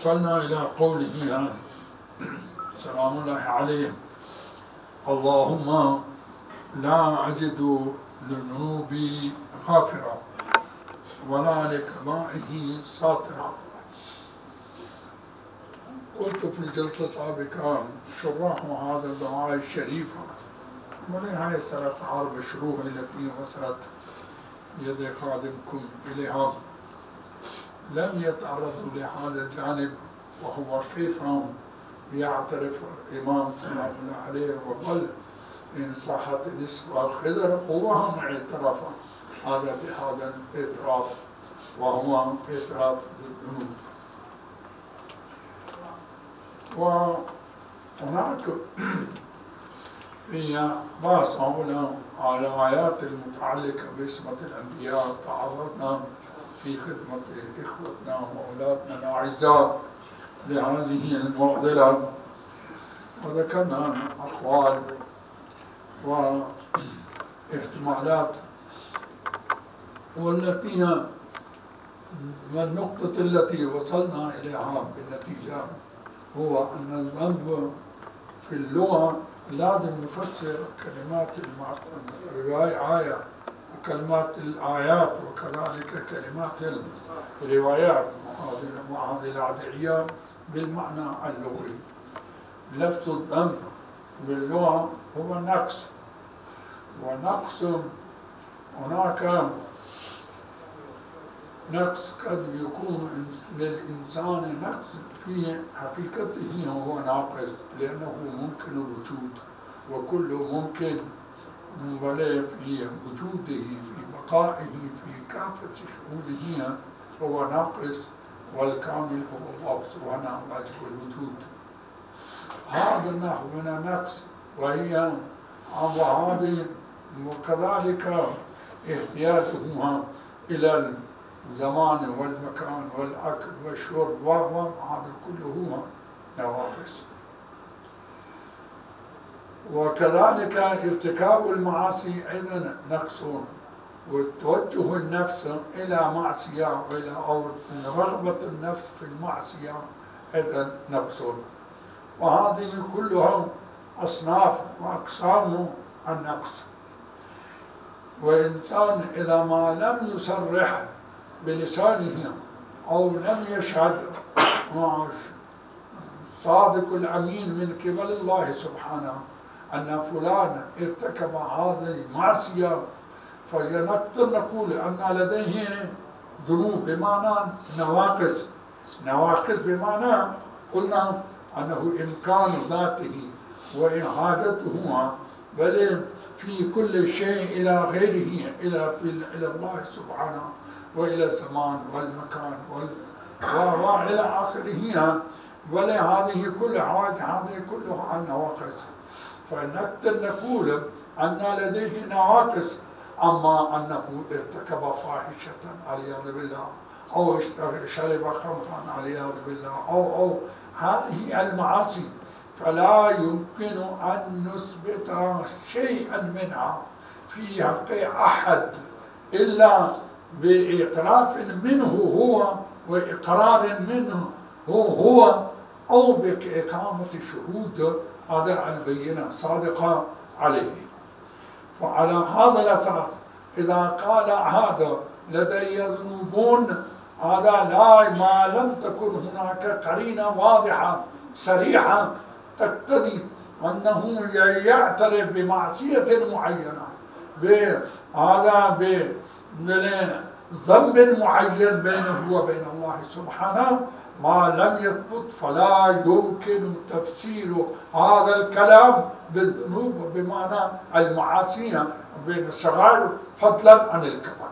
وصلنا إلى قوله سلام الله عليه: اللهم لا أجد لذنوبي غافرا ولا لكبائه ساترا. قلت في الجلسة السابقة شراح هذا الدعاء الشريفة ولهذه الثلاث حرب الشروح التي وصلت يد خادمكم إليها لم يتعرضوا لهذا الجانب، وهو كيف يعترف الإمام سلام الله عليه وقال إن صحت نسبة خضر وهم اعترف هذا بهذا الاعتراف وهو اعتراف بالذنوب. وهناك في بحث هنا على الآيات المتعلقة باسمة الأنبياء تعرضنا في خدمة إخوتنا وأولادنا الأعزاء لهذه المعضلة، وذكرنا أقوال واحتمالات، والتي هي النقطة التي وصلنا إليها بالنتيجة هو أن الذنب في اللغة لازم نفسر كلمات الرواية وكلمات الآيات وكذلك كلمات الروايات مع هذه الأدعية بالمعنى اللغوي. لفظ الذنب باللغة هو نقص، ونقص هناك نقص قد يكون للإنسان نقص في حقيقته هو ناقص لأنه ممكن الوجود، وكل ممكن في وجوده في بقائه في كافة شؤونه هو ناقص، والكامل هو الله سبحانه واجب الوجود. هذا النحو من النقص وهذه وكذلك احتياجهما إلى الزمان والمكان والأكل والشرب وهذا كله نواقص. وكذلك ارتكاب المعاصي أيضا نقص، وتوجه النفس إلى معصية أو رغبة النفس في المعصية أيضا نقص. وهذه كلها أصناف وأقسام النقص. وإنسان إذا ما لم يصرح بلسانه أو لم يشهد مع الصادق الأمين من قبل الله سبحانه أن فلان ارتكب هذه المعصية، فنقدر نقول أن لديه ذنوب بمعنى نواقص. نواقص بمعنى قلنا أنه إمكان ذاته وإعادته بل في كل شيء إلى غيره إلى الله سبحانه وإلى الزمان والمكان وإلى آخره، بل هذه كلها نواقص. فنقدر نقول أن لديه نواقص، أما أنه ارتكب فاحشة والعياذ بالله أو شرب خمرا والعياذ بالله أو هذه المعاصي فلا يمكن أن نثبت شيئا منها في حق أحد إلا بإعتراف منه هو وإقرار منه هو أو بإقامة شهود هذا البينة صادقة عليه. وعلى هذا الأساس إذا قال هذا لدي ذنوب، هذا لا ما لم تكن هناك قرينة واضحة صريحة تقتضي أنه يعترف بمعصية معينة بهذا بذنب معين بينه وبين الله سبحانه ما لم يثبت، فلا يمكن تفسير هذا الكلام بالذنوب بمعنى المعاصي بين الصغائر فضلا عن الكبائر.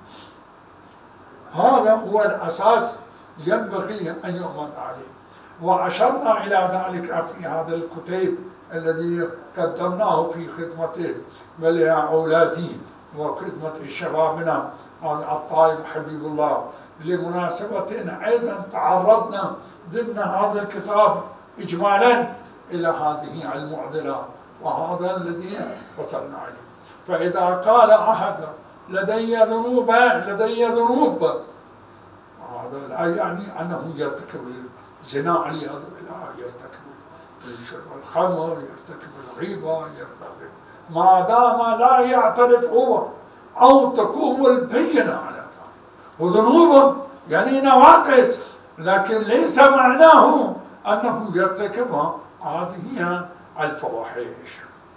هذا هو الأساس ينبغي أن يؤمن عليه. وأشرنا إلى ذلك في هذا الكتاب الذي قدمناه في خدمة أولادي وخدمة شبابنا الطائب حبيب الله، لمناسبة أيضا تعرضنا ضمن هذا الكتاب إجمالا إلى هذه المعضلة، وهذا الذي وصلنا عليه. فإذا قال أحد لدي ذنوب هذا لا يعني أنه زنا والعياذ بالله، يرتكب شرب الخمر، يرتكب الغيبة، ما دام لا يعترف هو أو تقوم البينة على ذلك. وذنوب يعني نواقص، لكن ليس معناه أنه يرتكبها، هذه هي الفواحش.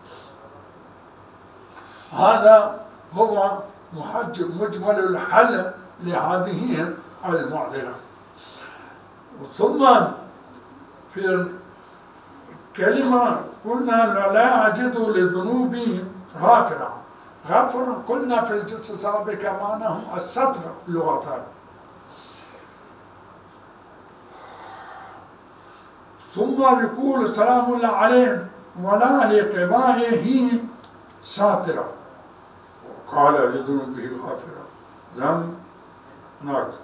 هذا هو مجمل الحل لهذه المعضلة. ثم في كلمة قلنا لا أجد لذنوبي غافرا. غافرا قلنا في الجلسة السابقة معناه الستر لغة. ثم يقول سلام الله عليه ولا لقبائه ساترا، وقال لذنوبه غافرا، ذنب ناقص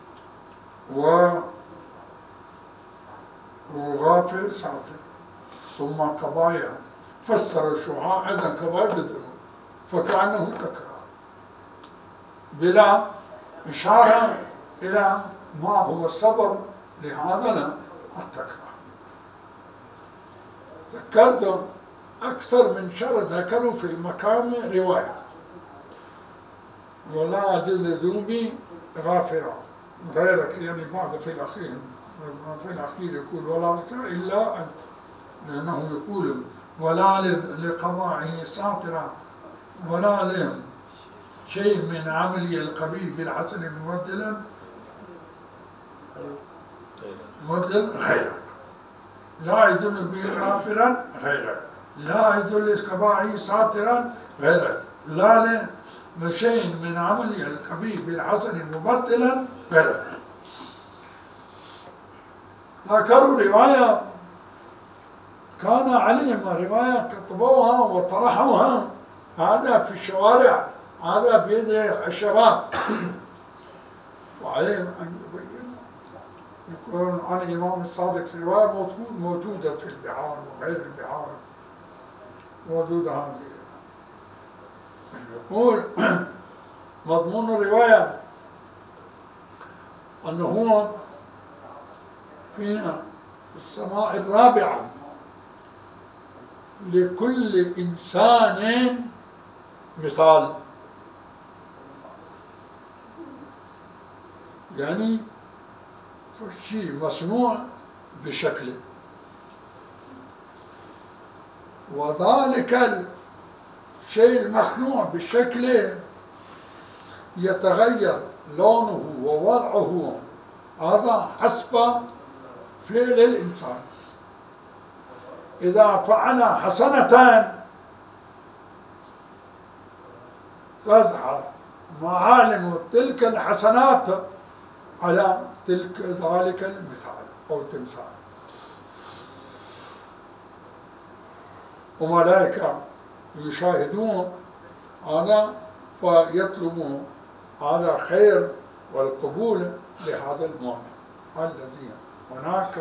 وغافر ساتر. ثم قبايا فسر الشعاع أيضا قبايا بالذنوب، فكأنه تكرار بلا إشارة إلى ما هو السبب لهذا التكرار. ذكرت أكثر من شر ذكروا في المقام رواية، ولا أجد لذنوبي غافرا غيرك، يعني بعد في الأخير يقول ولا لك إلا أنت، لأنه يقول ولا لقبائه ساترا ولا لشيء من عملي القبيح بالحسن مبدل غيرك، لا يدل به غافرا غيرك، لا يدل لقبائه ساترا غيرك، لا لشيء من عملي القبيح بالحسن مبدلا غيرك. ذكروا رواية كان عليهم، رواية كتبوها وطرحوها، هذا في الشوارع، هذا بيد الشباب، وعليهم أن يبينوا. يكون عن الإمام الصادق رواية موجودة في البحار وغير البحار، موجودة هذه. يقول مضمون الرواية أنه في السماء الرابعة لكل إنسان مثال، يعني شيء مصنوع بشكله، وذلك الشيء المصنوع بشكله يتغير لونه ووضعه، هذا حسب فعل الإنسان. إذا فعل حسنة تظهر معالم تلك الحسنات على ذلك المثال أو التمثال. وملائكة يشاهدون هذا فيطلبون هذا خير والقبول لهذا المؤمن الذي هناك.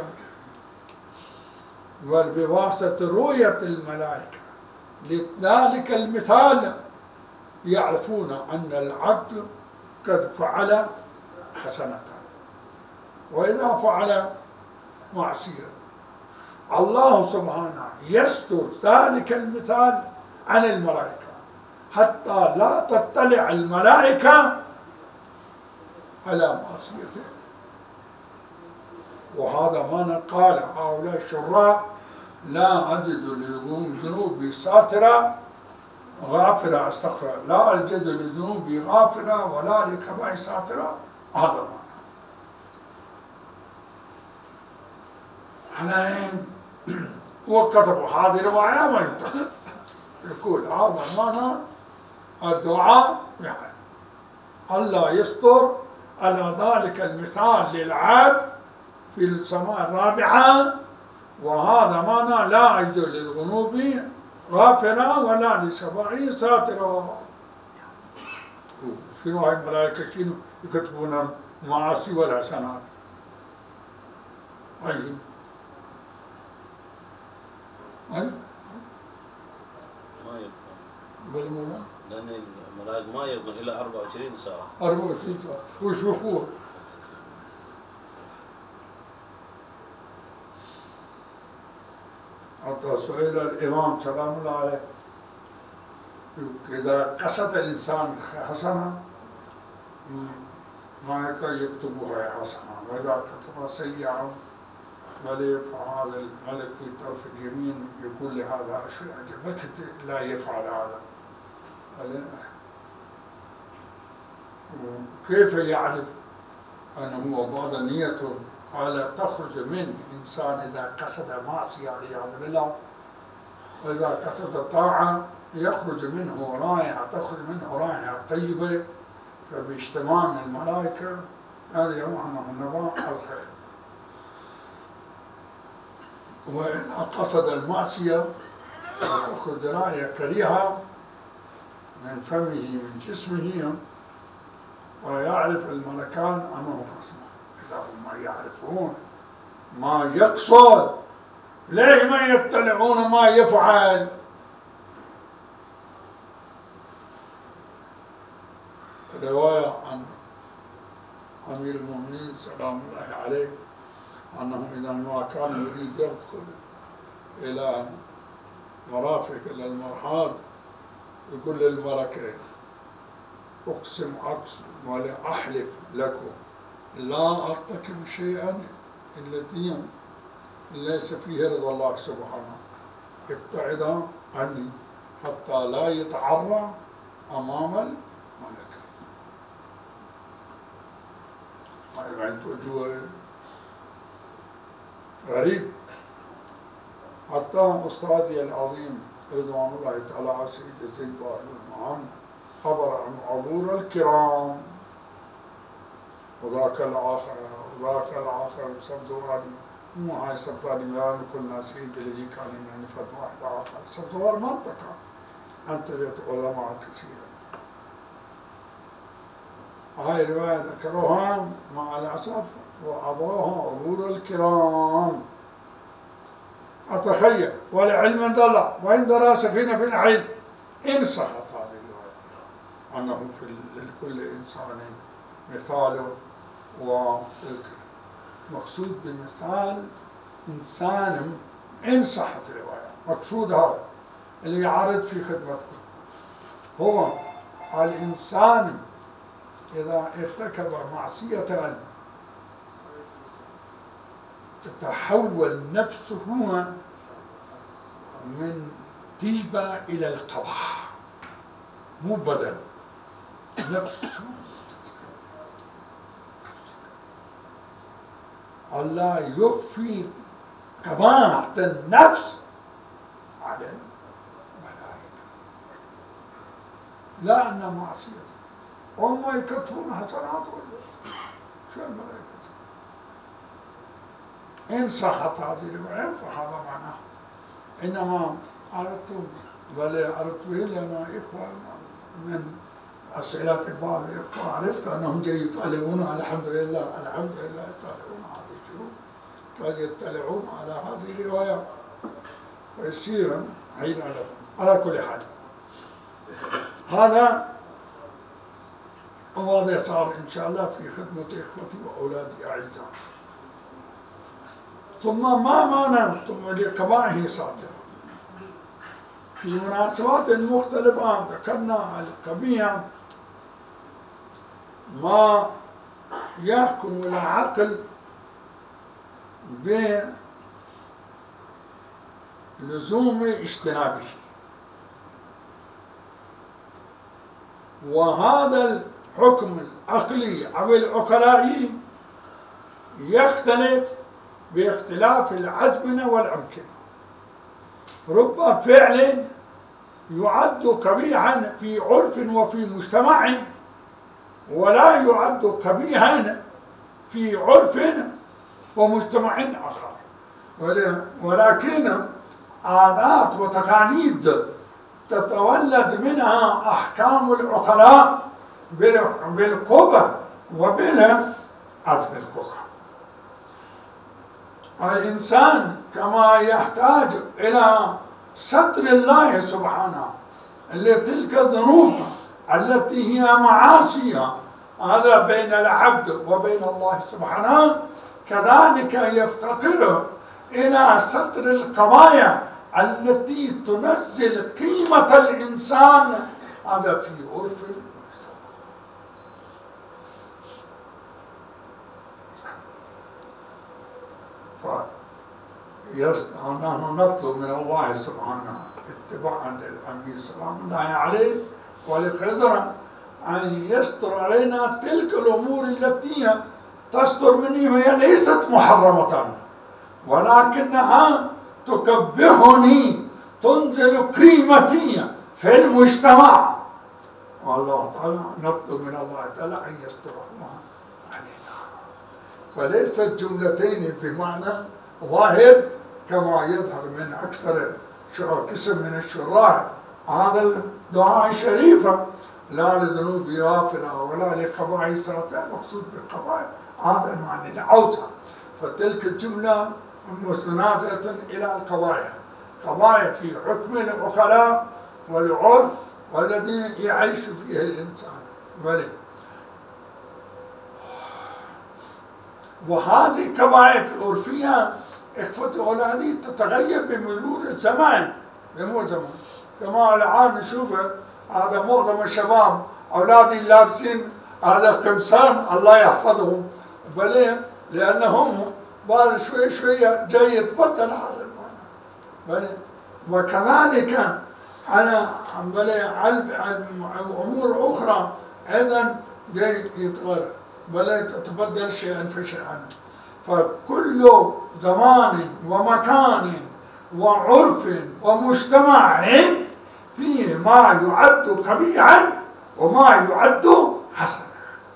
وبواسطة رؤية الملائكة لذلك المثال يعرفون أن العبد قد فعل حسنة، وإذا فعل معصية الله سبحانه يستر ذلك المثال عن الملائكة حتى لا تطلع الملائكة على معصيته. وهذا ما قال هؤلاء الشراء لا أجد لذنوبي ساترا غافرة، استغفر، لا أجد لذنوبي غافرة ولا لكبائر ساترا. هذا المعنى. حنين وكتبوا هذه الرواية وانتهى. يقول هذا معنى الدعاء، يعني الله يستر على ذلك المثال للعبد في السماء الرابعة، وهذا معنى لا أجد للذنوب غافرا ولا لسبعي ساترا. شنو هاي الملائكة شنو يكتبون المعاصي والحسنات؟ عايزين ما يبقى بالموضوع لأن الملائكة ما يبقى إلا 24 ساعة. 24 ساعة ويشوفوه. وسئل الإمام سلام الله عليه إذا قصد الإنسان حسنة ما يكتبها حسنة، وإذا كتب سيئة فهذا الملك في طرف اليمين يقول لهذا شيء عجب، لا يفعل هذا. كيف يعرف أنه بعض نيته؟ قال تخرج من إنسان إذا قصد معصية والعياذ بالله، وإذا قصد طاعة يخرج منه رائحة، تخرج منه رائحة طيبة، فباجتماع من الملائكة يرون أنه نبع الخير. وإذا قصد المعصية تخرج رائحة كريهة من فمه من جسمه، ويعرف الملكان أنه قصد. إذا هم يعرفون ما يقصد ليه ما يطلعون ما يفعل؟ رواية عن أمير المؤمنين سلام الله عليه أنه إذا ما كان يريد يدخل إلى مرافق إلى المرحاض يقول للملكين أقسم ولا أحلف لكم لا أرتكب شيئا التي ليس فيه رضا الله سبحانه، ابتعدا عني حتى لا يتعرى أمام الملك. هذا عنده غريب. حتى أستاذي العظيم رضوان الله تعالى على سيدي زين باهلول خبر عن عبور الكرام، وذاك الآخر سبزواري، مو هاي سبزواري ميان كلنا سيد اللي كان إنه نفد واحد آخر، سبزوار منطقة أنتجت علماء كثيرا. هاي الرواية ذكروها مع الأسف وعبروها عبور الكرام. أتخيل ولعلم دلع وإن راسخين في العلم إن صحت هذه الرواية أنه في لكل إنسان مثال، مقصود بمثال إنسان إن صحت الرواية. مقصود هذا اللي يعرض في خدمتكم هو الإنسان إذا ارتكب معصية تتحول نفسه من طيبة إلى القبح، مو بدن، نفسه. الله يخفي قباحة النفس على الملائكة، لأن معصية هم يكتبون حسنات والبيت شو الملائكة. إن صحت هذه الرواية فهذا معناه. إنما أردت به لأن إخوة من أسئلة بعض الإخوة عرفت أنهم يطالعون على الحمد لله يطالعون هذه الشروط، كانوا يطلعون على هذه الرواية ويصير عيد لهم. على كل حال هذا وهذا صار إن شاء الله في خدمة إخوتي وأولادي أعزاء. ثم ما معنى ثم لقبائه ساترة في مناسبات مختلفة. ذكرنا القبيح ما يحكم العقل بلزوم اجتنابه، وهذا الحكم العقلي أو العقلائي يختلف باختلاف الأزمنة والأمكنة. رب فعل يعد قبيحا في عرف وفي مجتمع ولا يعد قبيحا في عرف ومجتمع آخر، ولكن عادات وتقاليد تتولد منها أحكام العقلاء بالقبح وبالعدم القبح. الإنسان كما يحتاج إلى ستر الله سبحانه تلك الذنوب التي هي معاصي هذا بين العبد وبين الله سبحانه، كذلك يفتقر إلى ستر القضايا التي تنزل قيمة الإنسان، هذا في عرف المجتمع. نحن نطلب من الله سبحانه اتباعا للأمير سلام الله عليه ولقدره أن يستر علينا تلك الأمور التي تستر مني، وهي ليست محرمة ولكنها تكبهني، تنزل قيمتي في المجتمع. والله تعالى نطلب من الله تعالى أن يسترها علينا. فليست جملتين بمعنى واحد كما يظهر من أكثر قسم من الشراح. هذا الدعاء الشريفة لا لذنوب غافرة ولا لقبائح ساتر، مقصود بالقبائح هذا المعنى الأوسع. فتلك الجملة مستندة إلى القبائح، قبائح في حكم العقلاء والعرف والذي يعيش فيه الإنسان. وهذه قبائح عرفية إخوتي أولادي تتغير بمرور الزمان، كما الآن نشوف هذا معظم الشباب أولادي لابسين هذا قمصان الله يحفظهم، بل لأنهم بعد شوية جاي يتبدل هذا المعنى. وكذلك على أمور أخرى أيضا جاي يتغير، بل تتبدل شيئا فشيئا. فكل زمان ومكان وعرف ومجتمع فيه ما يعد قبيحا وما يعد حسنا.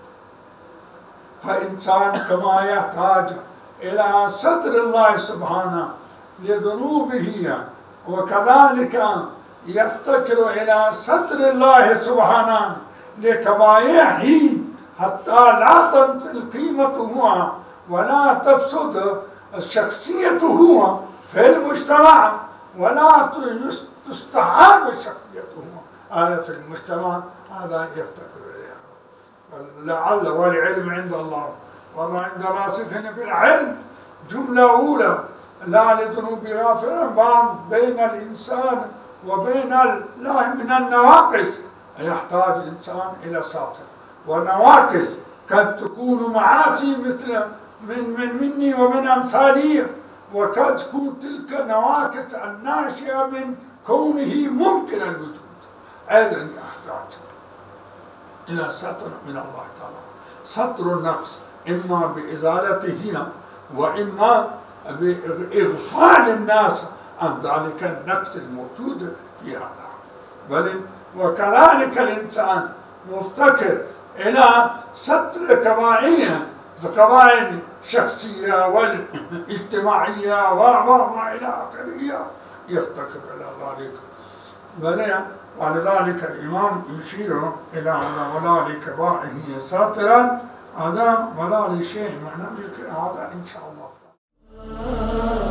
فإنسان كما يحتاج إلى ستر الله سبحانه لذنوبه، وكذلك يفتكر إلى ستر الله سبحانه لقبائحه حتى لا تنزل قيمته ولا تفسد شخصيته في المجتمع ولا تستعان شخصيته هذا في المجتمع. هذا يفتكر إليه. لعل والعلم عند الله، والله عند راسخين في العلم. جملة أولى لا لذنوب غافرة بين الإنسان وبين الله من النواقص، يحتاج الإنسان إلى ساتر. ونواقص قد تكون معاصي مثل مني ومن أمثالي، وقد تكون تلك النواقص الناشئة من كونه ممكن الوجود. أيضا يحتاج إلى ستر من الله تعالى، ستر النقص إما بإزالته وإما بإغفال الناس عن ذلك النقص الموجود في هذا. وكذلك الإنسان مفتكر إلى ستر قبائل شخصية والاجتماعية إلى آخره، يفتكر إلى ذلك. ولذلك الإمام يشير إلى هذا ولا لقبائحه ساترا، هذا ولا لشيء معناه هذا إن شاء الله.